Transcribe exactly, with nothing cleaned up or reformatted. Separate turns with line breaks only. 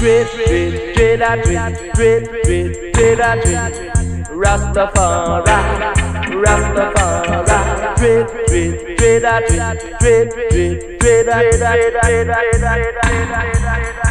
dread, dread, dread, I dread, dread, dread, dread, I dread. Rastafari, Rastafari, dread, dread, dread, I dread, dread, dread, dread, I dread, dread, dread, dread, dread, dread, dread, dread.